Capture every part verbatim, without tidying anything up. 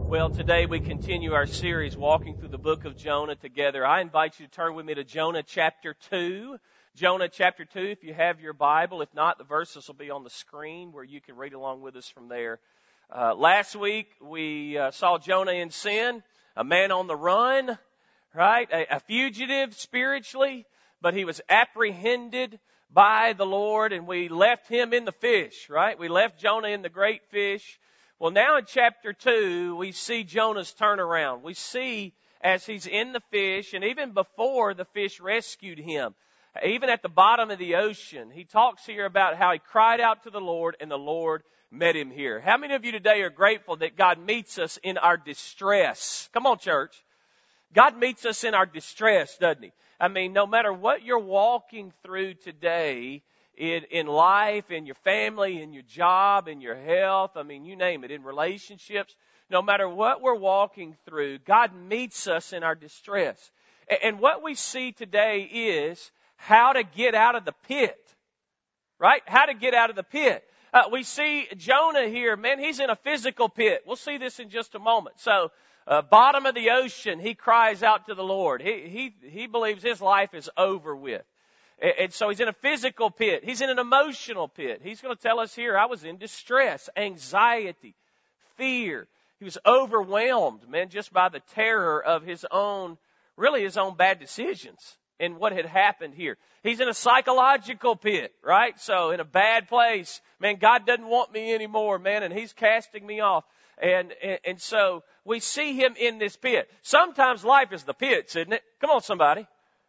Well, today we continue our series walking through the book of Jonah together. I invite you to turn with me to Jonah chapter two. Jonah chapter two, if you have your Bible. If not, the verses will be on the screen where you can read along with us from there. Uh, last week we uh, saw Jonah in sin, a man on the run, right? A, a fugitive spiritually, but he was apprehended by the Lord, and we left him in the fish, right? We left Jonah in the great fish. Well, now in chapter two, we see Jonah's turnaround. We see as he's in the fish, and even before the fish rescued him, even at the bottom of the ocean, he talks here about how he cried out to the Lord, and the Lord met him here. How many of you today are grateful that God meets us in our distress? Come on, church. God meets us in our distress, doesn't he? I mean, no matter what you're walking through today, In, in life, in your family, in your job, in your health, I mean, you name it, in relationships, no matter what we're walking through, God meets us in our distress. And, and what we see today is how to get out of the pit, right? How to get out of the pit. Uh, we see Jonah here, man, he's in a physical pit. We'll see this in just a moment. So, uh, bottom of the ocean, he cries out to the Lord. He, he, he believes his life is over with. And so he's in a physical pit. He's in an emotional pit. He's going to tell us here, I was in distress, anxiety, fear. He was overwhelmed, man, just by the terror of his own, really his own bad decisions and what had happened here. He's in a psychological pit, right? So in a bad place. Man, God doesn't want me anymore, man, and he's casting me off. And, and, and so we see him in this pit. Sometimes life is the pits, isn't it? Come on, somebody.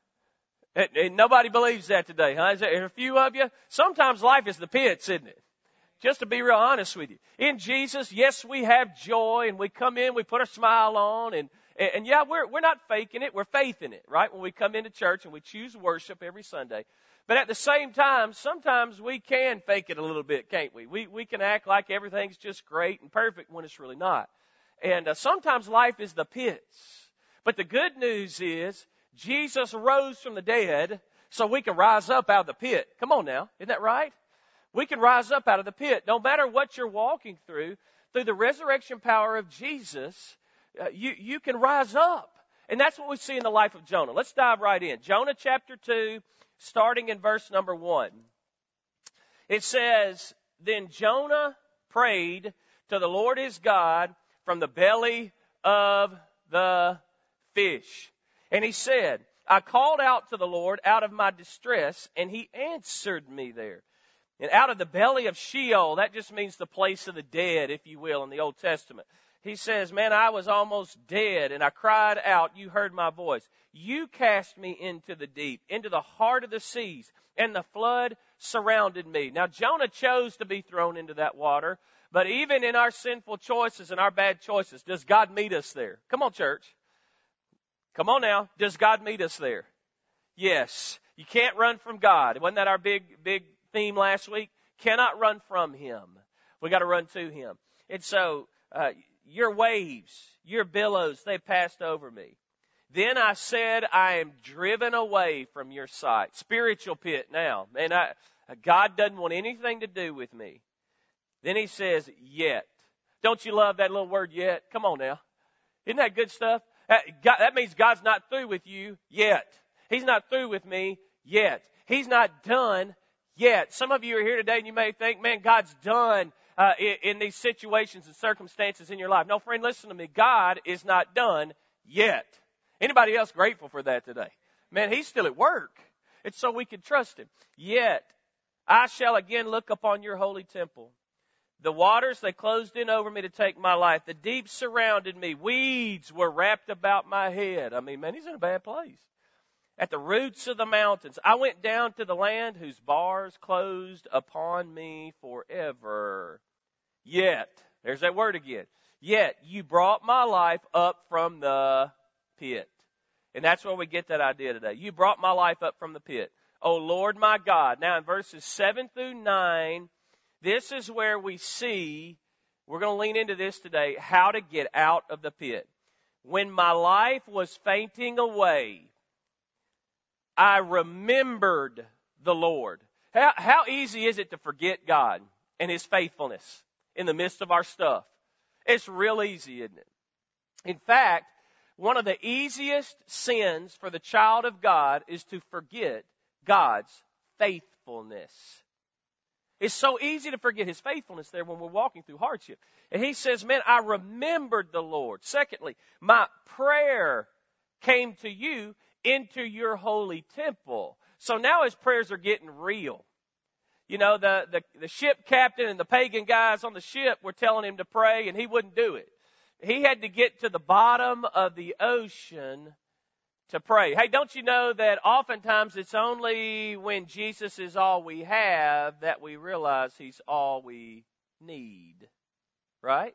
And, and nobody believes that today, huh? Is there a few of you? Sometimes life is the pits, isn't it? Just to be real honest with you. In Jesus, yes, we have joy, and we come in, we put a smile on, and, and, and yeah, we're, we're not faking it, we're faithing it, right? When we come into church and we choose worship every Sunday. But at the same time, sometimes we can fake it a little bit, can't we? We, we can act like everything's just great and perfect when it's really not. And uh, sometimes life is the pits. But the good news is, Jesus rose from the dead so we can rise up out of the pit. Come on now. Isn't that right? We can rise up out of the pit. No matter what you're walking through, through the resurrection power of Jesus, uh, you, you can rise up. And that's what we see in the life of Jonah. Let's dive right in. Jonah chapter two, starting in verse number one. It says, Then Jonah prayed to the Lord his God from the belly of the fish. And he said, I called out to the Lord out of my distress, and he answered me there. And out of the belly of Sheol, that just means the place of the dead, if you will, in the Old Testament. He says, man, I was almost dead, and I cried out, you heard my voice. You cast me into the deep, into the heart of the seas, and the flood surrounded me. Now, Jonah chose to be thrown into that water, but even in our sinful choices and our bad choices, does God meet us there? Come on, church. Come on now. Does God meet us there? Yes. You can't run from God. Wasn't that our big, big theme last week? Cannot run from Him. We got to run to Him. And so, uh, your waves, your billows, they passed over me. Then I said, I am driven away from your sight. Spiritual pit now. And I, God doesn't want anything to do with me. Then He says, yet. Don't you love that little word yet? Come on now. Isn't that good stuff? That means God's not through with you yet. He's not through with me yet. He's not done yet. Some of you are here today and you may think, man, God's done uh, in, in these situations and circumstances in your life. No, friend, listen to me. God is not done yet. Anybody else grateful for that today? Man, He's still at work. It's so we can trust Him. Yet I shall again look upon your holy temple. The waters, they closed in over me to take my life. The deep surrounded me. Weeds were wrapped about my head. I mean, man, he's in a bad place. At the roots of the mountains, I went down to the land whose bars closed upon me forever. Yet, there's that word again. Yet, you brought my life up from the pit. And that's where we get that idea today. You brought my life up from the pit. O Lord my God. Now in verses seven through nine, this is where we see, we're going to lean into this today, how to get out of the pit. When my life was fainting away, I remembered the Lord. How, how easy is it to forget God and His faithfulness in the midst of our stuff? It's real easy, isn't it? In fact, one of the easiest sins for the child of God is to forget God's faithfulness. It's so easy to forget His faithfulness there when we're walking through hardship. And he says, man, I remembered the Lord. Secondly, my prayer came to you into your holy temple. So now his prayers are getting real. You know, the, the, the ship captain and the pagan guys on the ship were telling him to pray, and he wouldn't do it. He had to get to the bottom of the ocean to pray. Hey, don't you know that oftentimes it's only when Jesus is all we have that we realize He's all we need, right?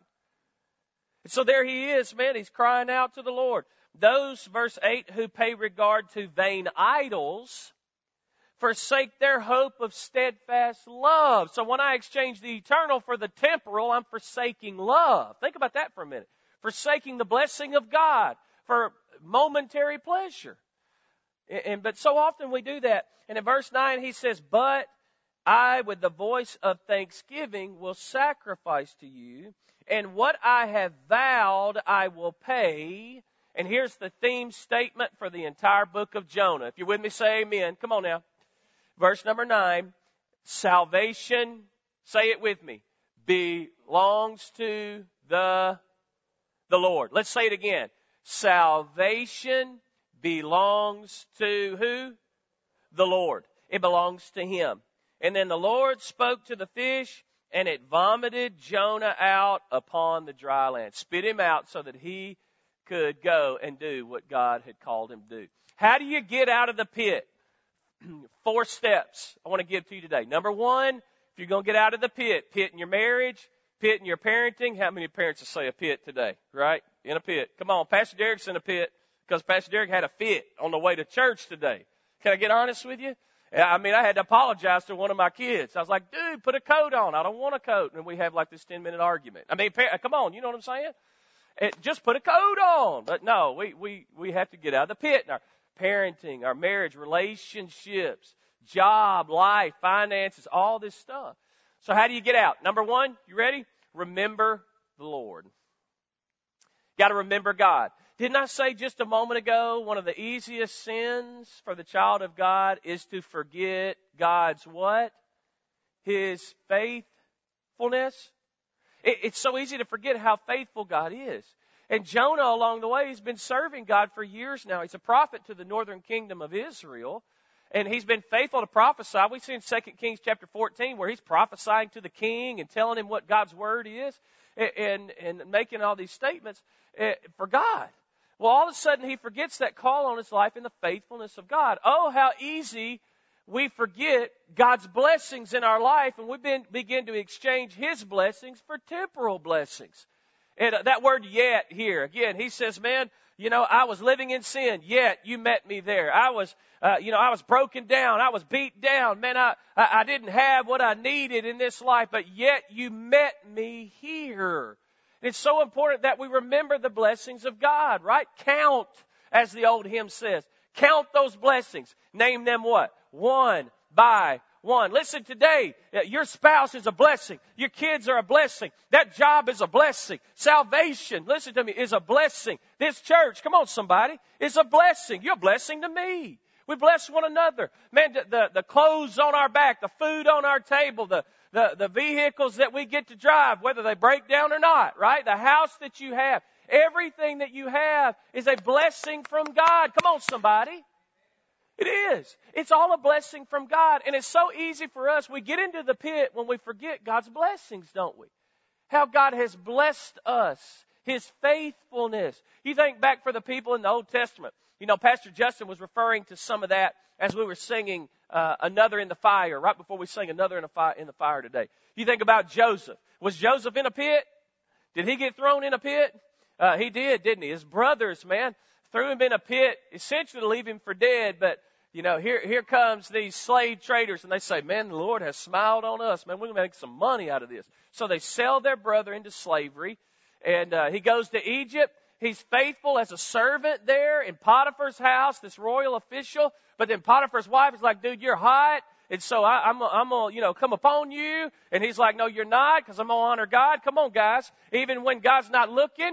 And so there he is, man. He's crying out to the Lord. Those, verse eight, who pay regard to vain idols forsake their hope of steadfast love. So when I exchange the eternal for the temporal, I'm forsaking love. Think about that for a minute. Forsaking the blessing of God for momentary pleasure. And, but so often we do that. And in verse nine he says, but I with the voice of thanksgiving will sacrifice to you, and what I have vowed I will pay. And here's the theme statement for the entire book of Jonah. If you're with me, say amen. Come on now. Verse number nine, salvation, say it with me, belongs to the, the Lord. Let's say it again. Salvation belongs to who? The Lord. It belongs to Him. And then the Lord spoke to the fish, and it vomited Jonah out upon the dry land. Spit him out so that he could go and do what God had called him to do. How do you get out of the pit? Four steps I want to give to you today. Number one, if you're going to get out of the pit, pit in your marriage, pit in your parenting. How many parents will say a pit today, right? In a pit. Come on, Pastor Derek's in a pit because Pastor Derek had a fit on the way to church today. Can I get honest with you? I mean, I had to apologize to one of my kids. I was like, dude, put a coat on. I don't want a coat. And we have like this ten-minute argument. I mean, come on, you know what I'm saying? It, just put a coat on. But no, we, we, we have to get out of the pit in our parenting, our marriage, relationships, job, life, finances, all this stuff. So how do you get out? Number one, you ready? Remember the Lord. Got to remember God. Didn't I say just a moment ago, one of the easiest sins for the child of God is to forget God's what? His faithfulness. It, it's so easy to forget how faithful God is. And Jonah, along the way, has been serving God for years now. He's a prophet to the northern kingdom of Israel. And he's been faithful to prophesy. We see in Second Kings chapter fourteen where he's prophesying to the king and telling him what God's word is and, and making all these statements for God. Well, all of a sudden he forgets that call on his life in the faithfulness of God. Oh, how easy we forget God's blessings in our life, and we begin to exchange His blessings for temporal blessings. And that word yet here, again, he says, man, you know, I was living in sin, yet you met me there. I was, uh, you know, I was broken down. I was beat down. Man, I, I didn't have what I needed in this life, but yet you met me here. It's so important that we remember the blessings of God, right? Count, as the old hymn says. Count those blessings. Name them what? One by one. Listen, today, your spouse is a blessing. Your kids are a blessing. That job is a blessing. Salvation, listen to me, is a blessing. This church, come on somebody, is a blessing. You're a blessing to me. We bless one another. Man, the, the, the clothes on our back, the food on our table, the, the, the vehicles that we get to drive, whether they break down or not, right? The house that you have, everything that you have is a blessing from God. Come on, somebody. It is. It's all a blessing from God. And it's so easy for us. We get into the pit when we forget God's blessings, don't we? How God has blessed us. His faithfulness. You think back for the people in the Old Testament. You know, Pastor Justin was referring to some of that as we were singing uh, Another in the Fire, right before we sang Another in the, fire, in the Fire today. You think about Joseph. Was Joseph in a pit? Did he get thrown in a pit? Uh, he did, didn't he? His brothers, man, threw him in a pit, essentially to leave him for dead. But, you know, here here comes these slave traders, and they say, man, the Lord has smiled on us. Man, we're going to make some money out of this. So they sell their brother into slavery, and uh, he goes to Egypt. He's faithful as a servant there in Potiphar's house, this royal official. But then Potiphar's wife is like, dude, you're hot. And so I, I'm, I'm going to, you know, come upon you. And he's like, no, you're not, because I'm going to honor God. Come on, guys. Even when God's not looking,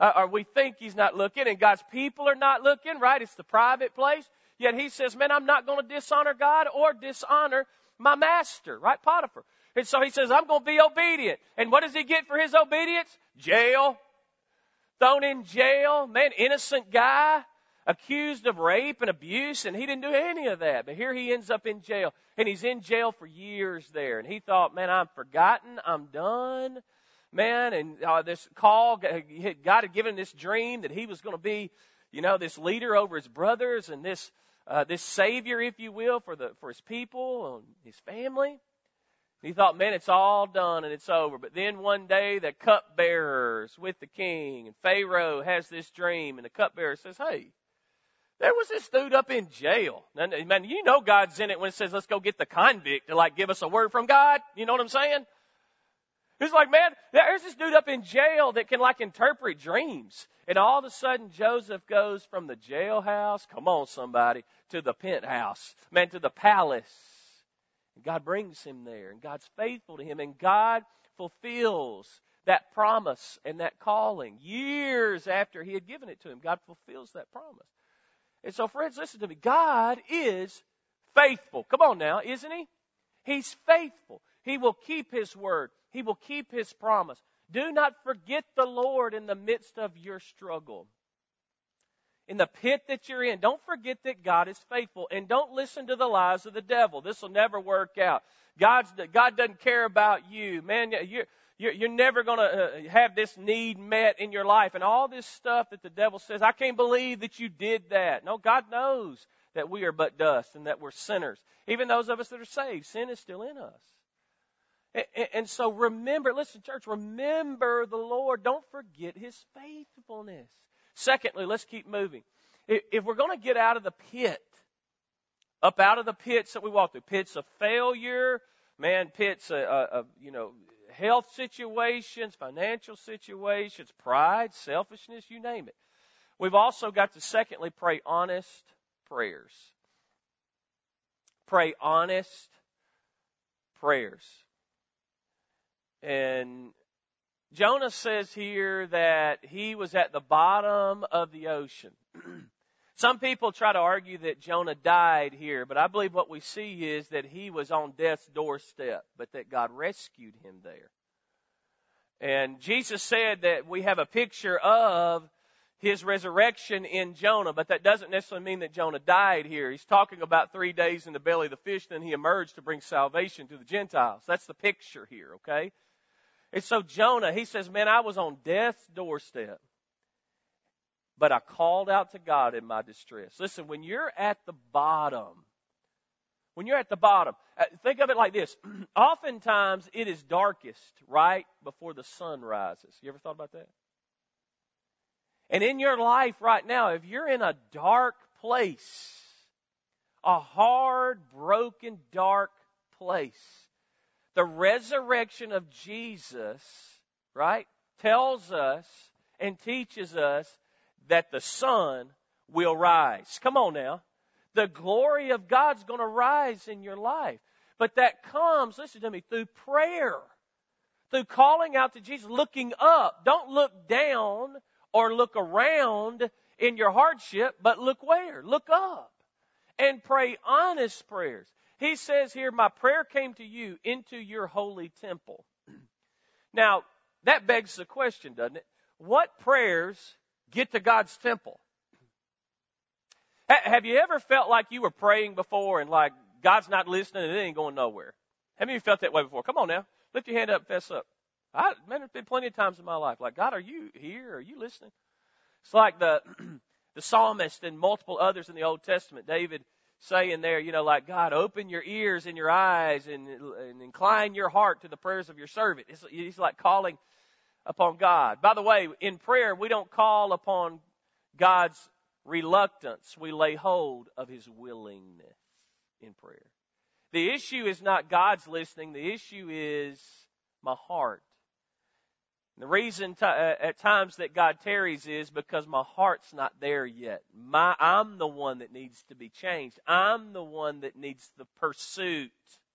uh, or we think he's not looking, and God's people are not looking, right? It's the private place. Yet he says, man, I'm not going to dishonor God or dishonor my master, right? Potiphar. And so he says, I'm going to be obedient. And what does he get for his obedience? Jail. Thrown in jail. Man, innocent guy. Accused of rape and abuse, and he didn't do any of that. But here he ends up in jail, and he's in jail for years there. And he thought, man, I'm forgotten, I'm done, man. And uh, this call, God had given him this dream that he was going to be, you know, this leader over his brothers and this uh, this savior, if you will, for the for his people and his family. He thought, man, it's all done and it's over. But then one day the cupbearer's with the king, and Pharaoh has this dream, and the cupbearer says, hey, there was this dude up in jail. And, man, you know God's in it when it says, let's go get the convict to, like, give us a word from God. You know what I'm saying? It's like, man, there's this dude up in jail that can, like, interpret dreams. And all of a sudden, Joseph goes from the jailhouse, come on, somebody, to the penthouse, man, to the palace. And God brings him there, and God's faithful to him, and God fulfills that promise and that calling. Years after he had given it to him, God fulfills that promise. And so, friends, listen to me. God is faithful. Come on now, isn't he? He's faithful. He will keep his word. He will keep his promise. Do not forget the Lord in the midst of your struggle. In the pit that you're in, don't forget that God is faithful. And don't listen to the lies of the devil. This will never work out. God's, God doesn't care about you. Man, you're, you're, you're never going to have this need met in your life. And all this stuff that the devil says, I can't believe that you did that. No, God knows that we are but dust and that we're sinners. Even those of us that are saved, sin is still in us. And, and so remember, listen, church, remember the Lord. Don't forget his faithfulness. Secondly, let's keep moving. If we're going to get out of the pit, up out of the pits that we walk through, pits of failure, man, pits of, of you know, health situations, financial situations, pride, selfishness, you name it. We've also got to, secondly, pray honest prayers. Pray honest prayers. And Jonah says here that he was at the bottom of the ocean. Some people try to argue that Jonah died here, but I believe what we see is that he was on death's doorstep, but that God rescued him there. And Jesus said that we have a picture of his resurrection in Jonah, but that doesn't necessarily mean that Jonah died here. He's talking about three days in the belly of the fish, then he emerged to bring salvation to the Gentiles. That's the picture here, okay? And so Jonah, he says, man, I was on death's doorstep, but I called out to God in my distress. Listen, when you're at the bottom, when you're at the bottom, think of it like this. Oftentimes it is darkest right before the sun rises. You ever thought about that? And in your life right now, if you're in a dark place, a hard, broken, dark place, the resurrection of Jesus, right, tells us and teaches us that the sun will rise. Come on now. The glory of God's going to rise in your life. But that comes, listen to me, through prayer. Through calling out to Jesus, looking up. Don't look down or look around in your hardship, but look where? Look up. And pray honest prayers. He says here, my prayer came to you into your holy temple. Now, that begs the question, doesn't it? What prayers get to God's temple? Have you ever felt like you were praying before and like God's not listening and it ain't going nowhere? Have you felt that way before? Come on now. Lift your hand up, fess up. I, man, there's been plenty of times in my life like, God, are you here? Are you listening? It's like the, the psalmist and multiple others in the Old Testament. David saying there, you know, like, God, open your ears and your eyes and, and incline your heart to the prayers of your servant. It's, he's like calling upon God. By the way, in prayer, we don't call upon God's reluctance. We lay hold of his willingness in prayer. The issue is not God's listening. The issue is my heart. And the reason t- uh, at times that God tarries is because my heart's not there yet. My, I'm the one that needs to be changed. I'm the one that needs the pursuit.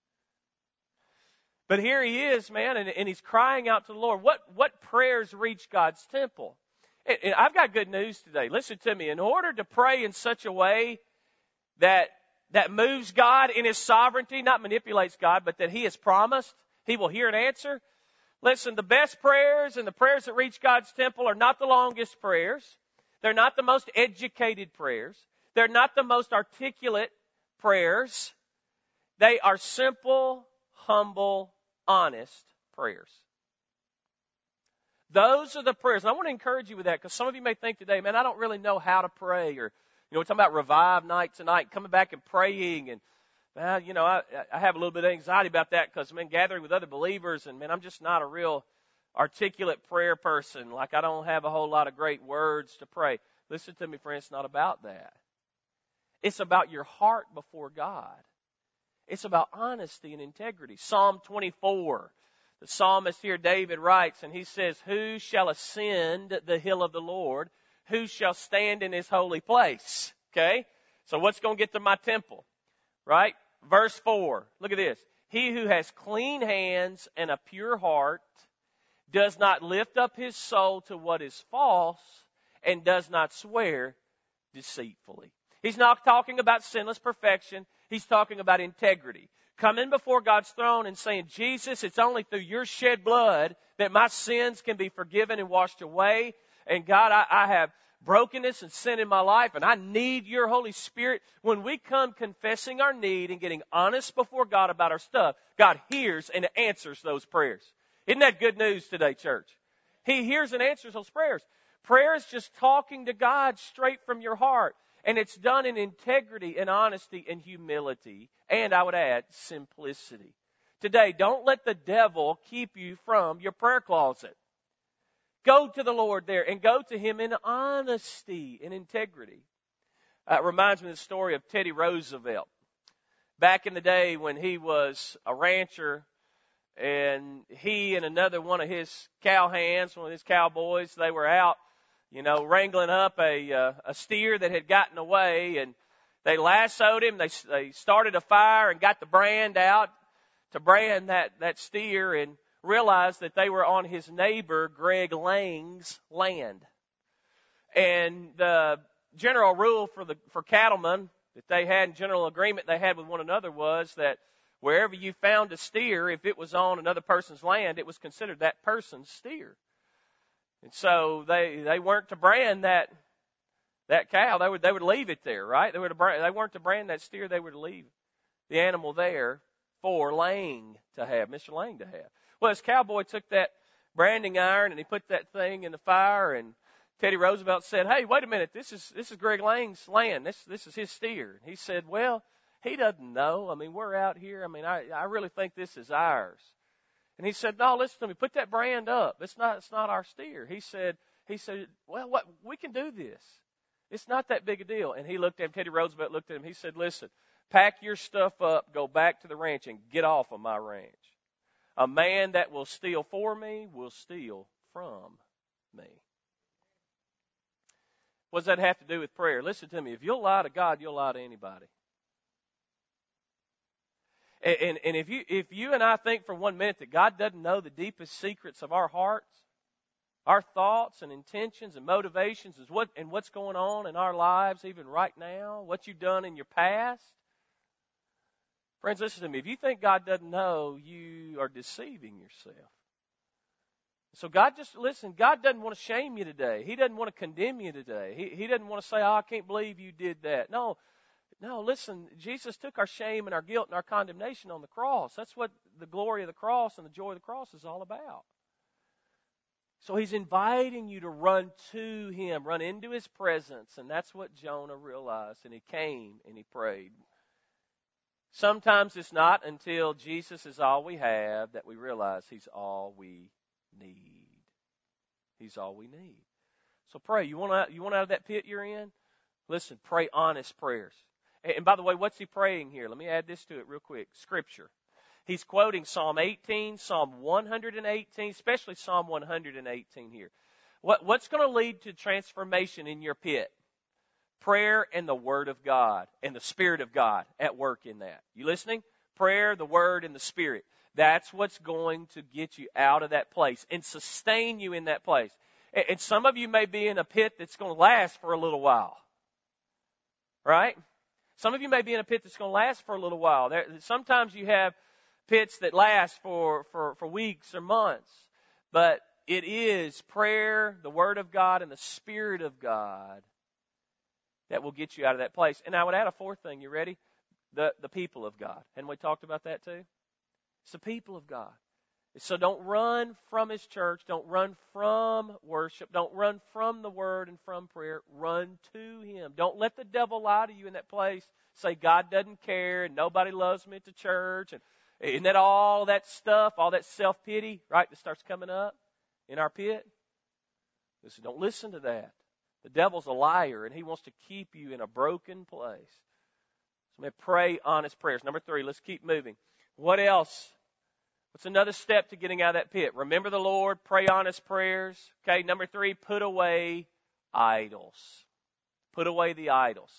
But here he is, man, and, and he's crying out to the Lord. What, what prayers reach God's temple? And, and I've got good news today. Listen to me. In order to pray in such a way that that moves God in His sovereignty, not manipulates God, but that He has promised He will hear and answer. Listen, the best prayers and the prayers that reach God's temple are not the longest prayers. They're not the most educated prayers. They're not the most articulate prayers. They are simple, humble, honest prayers. Those are the prayers. And I want to encourage you with that, because some of you may think today, man, I don't really know how to pray. Or, you know, we're talking about Revive Night tonight, coming back and praying. And, well, you know, I, I have a little bit of anxiety about that because, man, gathering with other believers, and, man, I'm just not a real articulate prayer person. Like, I don't have a whole lot of great words to pray. Listen to me, friends, it's not about that. It's about your heart before God. It's about honesty and integrity. Psalm twenty-four. The psalmist here, David, writes, and he says, who shall ascend the hill of the Lord? Who shall stand in His holy place? Okay? So what's going to get to my temple? Right? Verse four. Look at this. He who has clean hands and a pure heart does not lift up his soul to what is false and does not swear deceitfully. He's not talking about sinless perfection. He's talking about integrity. Coming before God's throne and saying, Jesus, it's only through your shed blood that my sins can be forgiven and washed away. And God, I, I have brokenness and sin in my life, and I need your Holy Spirit. When we come confessing our need and getting honest before God about our stuff, God hears and answers those prayers. Isn't that good news today, church? He hears and answers those prayers. Prayer is just talking to God straight from your heart. And it's done in integrity and honesty and humility. And I would add, simplicity. Today, don't let the devil keep you from your prayer closet. Go to the Lord there and go to Him in honesty and integrity. Uh, it reminds me of the story of Teddy Roosevelt. Back in the day when he was a rancher, and he and another one of his cowhands, one of his cowboys, they were out, you know, wrangling up a uh, a steer that had gotten away, and they lassoed him. They they started a fire and got the brand out to brand that that steer, and realized that they were on his neighbor Greg Lang's land. And the general rule for the for cattlemen that they had, in general agreement they had with one another, was that wherever you found a steer, if it was on another person's land, it was considered that person's steer. And so they they weren't to brand that that cow. They would they would leave it there, right? They were to brand, they weren't to brand that steer. They were to leave the animal there for Lang to have, Mister Lang to have. Well, this cowboy took that branding iron and he put that thing in the fire, and Teddy Roosevelt said, "Hey, wait a minute! This is this is Greg Lang's land. This this is his steer." And he said, "Well, he doesn't know. I mean, we're out here. I mean, I I really think this is ours." And he said, "No, listen to me. Put that brand up. It's not, it's not our steer." He said, he said, "Well, what, we can do this. It's not that big a deal." And he looked at him, Teddy Roosevelt looked at him. He said, "Listen, pack your stuff up, go back to the ranch and get off of my ranch. A man that will steal for me will steal from me." What does that have to do with prayer? Listen to me. If you'll lie to God, you'll lie to anybody. And, and, and if you if you and I think for one minute that God doesn't know the deepest secrets of our hearts, our thoughts and intentions and motivations, is what and what's going on in our lives even right now, what you've done in your past, friends, listen to me. If you think God doesn't know, you are deceiving yourself. So God just, listen, God doesn't want to shame you today. He doesn't want to condemn you today. He, he doesn't want to say, "Oh, I can't believe you did that." No. No, listen, Jesus took our shame and our guilt and our condemnation on the cross. That's what the glory of the cross and the joy of the cross is all about. So He's inviting you to run to Him, run into His presence, and that's what Jonah realized. And he came and he prayed. Sometimes it's not until Jesus is all we have that we realize He's all we need. He's all we need. So pray. You want out, you want out of that pit you're in? Listen, pray honest prayers. And by the way, what's he praying here? Let me add this to it real quick. Scripture. He's quoting Psalm eighteen, Psalm one hundred eighteen, especially Psalm one hundred eighteen here. What, what's going to lead to transformation in your pit? Prayer and the Word of God and the Spirit of God at work in that. You listening? Prayer, the Word, and the Spirit. That's what's going to get you out of that place and sustain you in that place. And some of you may be in a pit that's going to last for a little while. Right? Some of you may be in a pit that's going to last for a little while. There, sometimes you have pits that last for, for, for weeks or months. But it is prayer, the Word of God, and the Spirit of God that will get you out of that place. And I would add a fourth thing. You ready? The, the people of God. Hadn't we talked about that too? It's the people of God. So don't run from His church. Don't run from worship. Don't run from the Word and from prayer. Run to Him. Don't let the devil lie to you in that place. Say God doesn't care and nobody loves me at the church. And isn't that all that stuff, all that self-pity, right, that starts coming up in our pit? Listen, don't listen to that. The devil's a liar, and he wants to keep you in a broken place. So may pray honest prayers. Number three, let's keep moving. What else? What's another step to getting out of that pit? Remember the Lord, pray honest prayers. Okay, number three, put away idols. Put away the idols.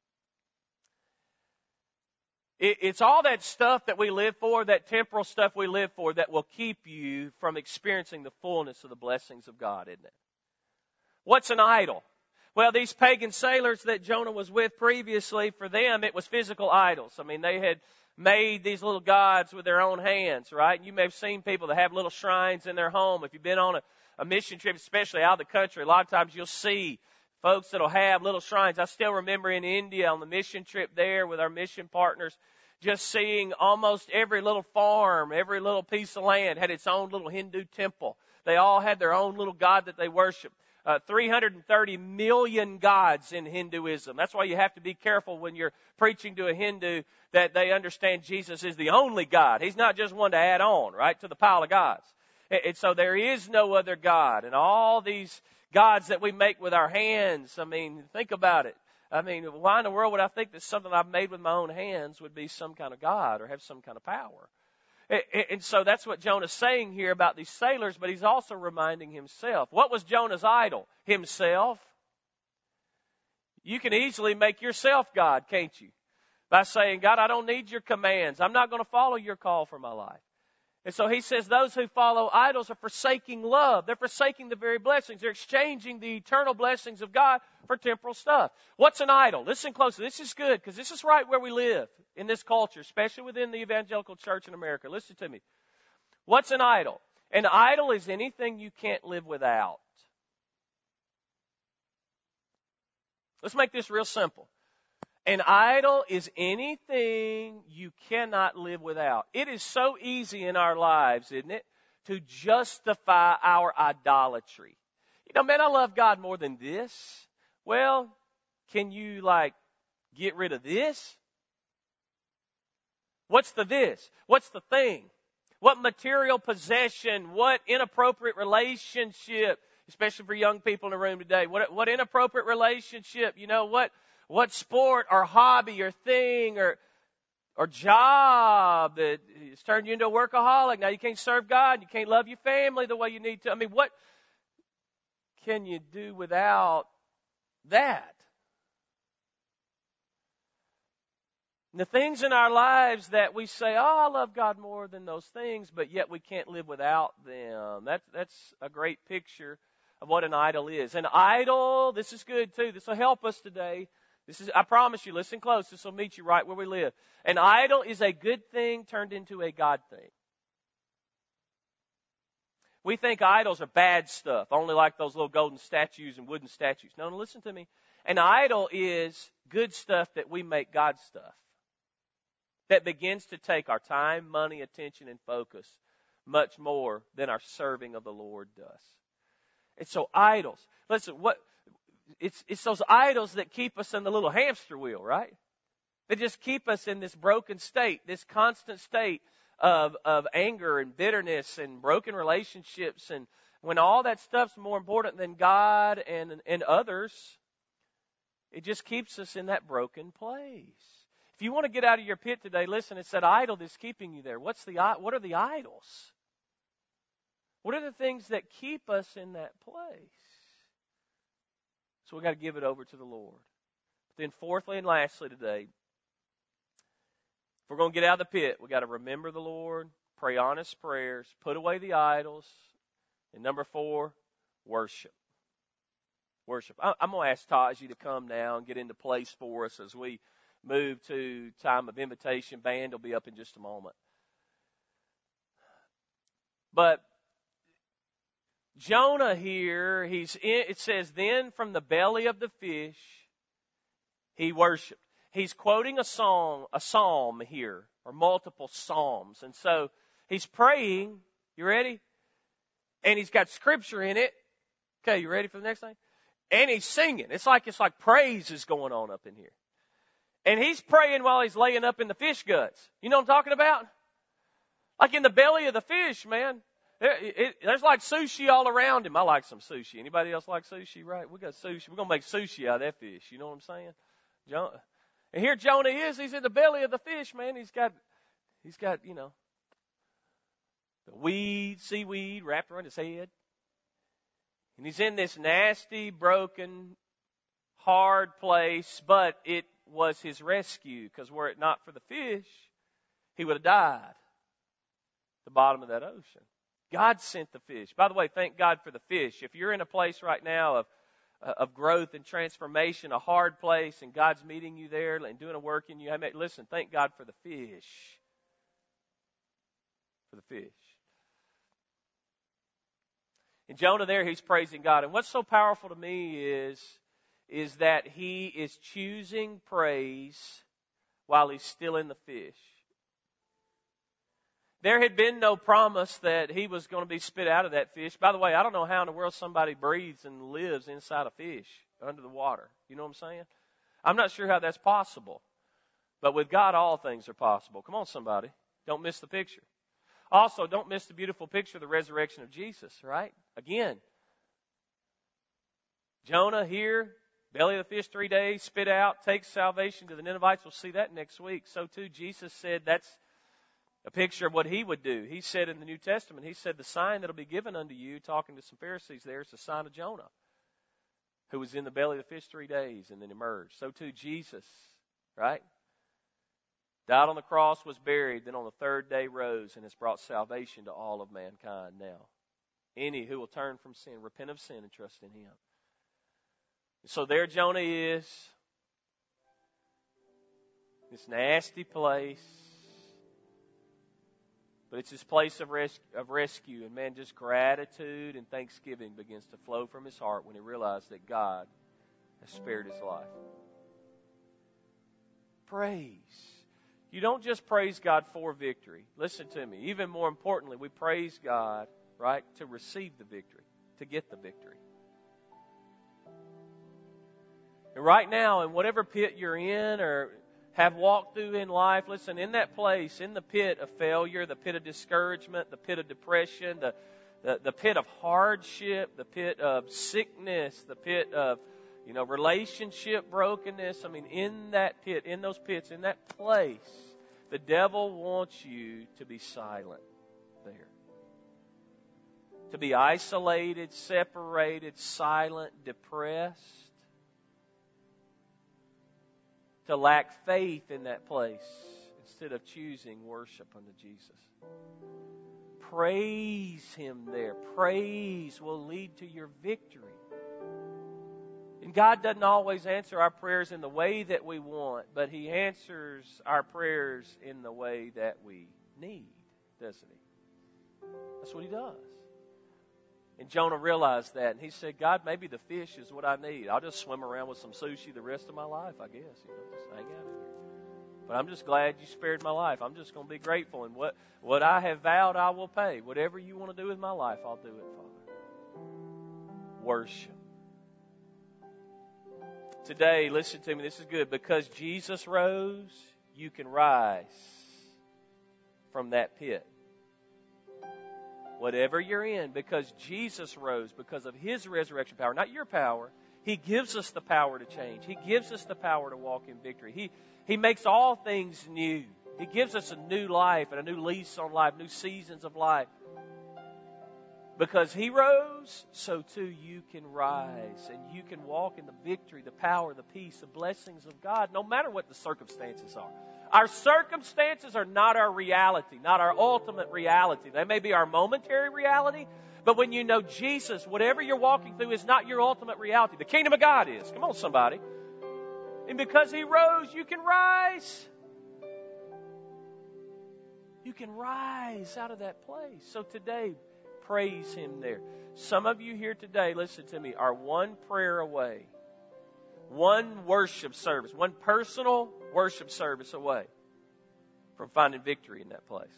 It, it's all that stuff that we live for, that temporal stuff we live for, that will keep you from experiencing the fullness of the blessings of God, isn't it? What's an idol? Well, these pagan sailors that Jonah was with previously, for them it was physical idols. I mean, they had made these little gods with their own hands, right? You may have seen people that have little shrines in their home. If you've been on a, a mission trip, especially out of the country, a lot of times you'll see folks that'll have little shrines. I still remember in India on the mission trip there with our mission partners, just seeing almost every little farm, every little piece of land had its own little Hindu temple. They all had their own little god that they worshiped. Uh, three hundred thirty million gods in Hinduism. That's why you have to be careful when you're preaching to a Hindu that they understand Jesus is the only God. He's not just one to add on, right, to the pile of gods. And, and so there is no other God. And all these gods that we make with our hands, I mean, think about it. I mean, why in the world would I think that something I've made with my own hands would be some kind of God or have some kind of power? And so that's what Jonah's saying here about these sailors, but he's also reminding himself. What was Jonah's idol? Himself. You can easily make yourself God, can't you? By saying, God, I don't need your commands. I'm not going to follow your call for my life. And so he says those who follow idols are forsaking love. They're forsaking the very blessings. They're exchanging the eternal blessings of God for temporal stuff. What's an idol? Listen closely. This is good because this is right where we live in this culture, especially within the evangelical church in America. Listen to me. What's an idol? An idol is anything you can't live without. Let's make this real simple. An idol is anything you cannot live without. It is so easy in our lives, isn't it, to justify our idolatry. You know, man, I love God more than this. Well, can you, like, get rid of this? What's the this? What's the thing? What material possession? What inappropriate relationship? Especially for young people in the room today. What, what inappropriate relationship? You know, what... What sport or hobby or thing or or job that has turned you into a workaholic? Now you can't serve God. You can't love your family the way you need to. I mean, what can you do without that? And the things in our lives that we say, oh, I love God more than those things, but yet we can't live without them. That's, that's a great picture of what an idol is. An idol, this is good too. This will help us today. This is, I promise you, listen close. This will meet you right where we live. An idol is a good thing turned into a God thing. We think idols are bad stuff, only like those little golden statues and wooden statues. No, no, listen to me. An idol is good stuff that we make God stuff. That begins to take our time, money, attention, and focus much more than our serving of the Lord does. And so idols, listen, what... It's, it's those idols that keep us in the little hamster wheel, right? They just keep us in this broken state, this constant state of, of anger and bitterness and broken relationships. And when all that stuff's more important than God and, and others, it just keeps us in that broken place. If you want to get out of your pit today, listen, it's that idol that's keeping you there. What's the, what are the idols? What are the things that keep us in that place? So we've got to give it over to the Lord. Then fourthly and lastly today, if we're going to get out of the pit, we've got to remember the Lord, pray honest prayers, put away the idols, and number four, worship. Worship. I'm going to ask Taji to come now and get into place for us as we move to time of invitation. Band will be up in just a moment. But Jonah here, he's in, it says, then from the belly of the fish, he worshiped. He's quoting a song, a psalm here, or multiple psalms. And so he's praying. You ready? And he's got scripture in it. Okay, you ready for the next thing? And he's singing. It's like it's like praise is going on up in here. And he's praying while he's laying up in the fish guts. You know what I'm talking about? Like in the belly of the fish, man. It, it, there's like sushi all around him. I like some sushi. Anybody else like sushi, right? We got sushi. We're going to make sushi out of that fish. You know what I'm saying? Jonah. And here Jonah is. He's in the belly of the fish, man. He's got, he's got, you know, the weed, seaweed wrapped around his head. And he's in this nasty, broken, hard place, but it was his rescue, because were it not for the fish, he would have died at the bottom of that ocean. God sent the fish. By the way, thank God for the fish. If you're in a place right now of of growth and transformation, a hard place, and God's meeting you there and doing a work in you, I mean, listen, thank God for the fish. For the fish. And Jonah there, he's praising God. And what's so powerful to me is, is that he is choosing praise while he's still in the fish. There had been no promise that he was going to be spit out of that fish. By the way, I don't know how in the world somebody breathes and lives inside a fish under the water. You know what I'm saying? I'm not sure how that's possible. But with God, all things are possible. Come on, somebody. Don't miss the picture. Also, don't miss the beautiful picture of the resurrection of Jesus, right? Again, Jonah here, belly of the fish three days, spit out, takes salvation to the Ninevites. We'll see that next week. So too, Jesus said that's a picture of what he would do. He said in the New Testament, he said, the sign that will be given unto you, talking to some Pharisees there, is the sign of Jonah, who was in the belly of the fish three days and then emerged. So too, Jesus, right? Died on the cross, was buried, then on the third day rose and has brought salvation to all of mankind now. Any who will turn from sin, repent of sin, and trust in him. So there Jonah is, this nasty place. But it's his place of, res- of rescue. And man, just gratitude and thanksgiving begins to flow from his heart when he realized that God has spared his life. Praise. You don't just praise God for victory. Listen to me. Even more importantly, we praise God, right, to receive the victory, to get the victory. And right now, in whatever pit you're in or have walked through in life, listen, in that place, in the pit of failure, the pit of discouragement, the pit of depression, the, the, the pit of hardship, the pit of sickness, the pit of, you know, relationship brokenness. I mean, in that pit, in those pits, in that place, the devil wants you to be silent there. To be isolated, separated, silent, depressed. To lack faith in that place instead of choosing worship unto Jesus. Praise him there. Praise will lead to your victory. And God doesn't always answer our prayers in the way that we want, but he answers our prayers in the way that we need, doesn't he? That's what he does. And Jonah realized that, and he said, God, maybe the fish is what I need. I'll just swim around with some sushi the rest of my life, I guess. You know, just hang out in here. But I'm just glad you spared my life. I'm just going to be grateful. And what, what I have vowed, I will pay. Whatever you want to do with my life, I'll do it, Father. Worship. Today, listen to me, this is good. Because Jesus rose, you can rise from that pit. Whatever you're in, because Jesus rose, because of his resurrection power, not your power, he gives us the power to change. He gives us the power to walk in victory. He, he makes all things new. He gives us a new life and a new lease on life, new seasons of life. Because he rose, so too you can rise and you can walk in the victory, the power, the peace, the blessings of God, no matter what the circumstances are. Our circumstances are not our reality, not our ultimate reality. They may be our momentary reality, But when you know Jesus, whatever you're walking through is not your ultimate reality. The kingdom of God is. Come on, somebody. And because He rose, you can rise. You can rise out of that place. So today, praise Him there. Some of you here today, listen to me, are one prayer away. One worship service, one personal worship service away from finding victory in that place.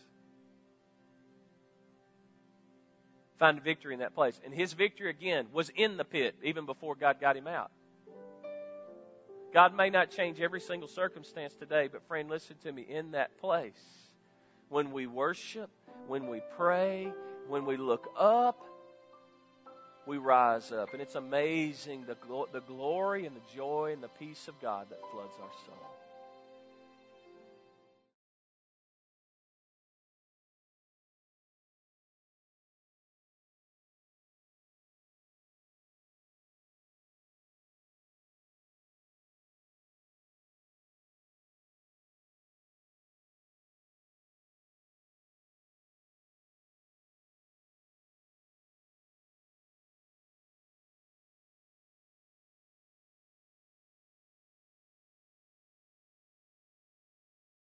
Finding victory in that place. And his victory, again, was in the pit, even before God got him out. God may not change every single circumstance today, but friend, listen to me, in that place, when we worship, when we pray, when we look up, we rise up. And it's amazing the, glo- the glory and the joy and the peace of God that floods our soul.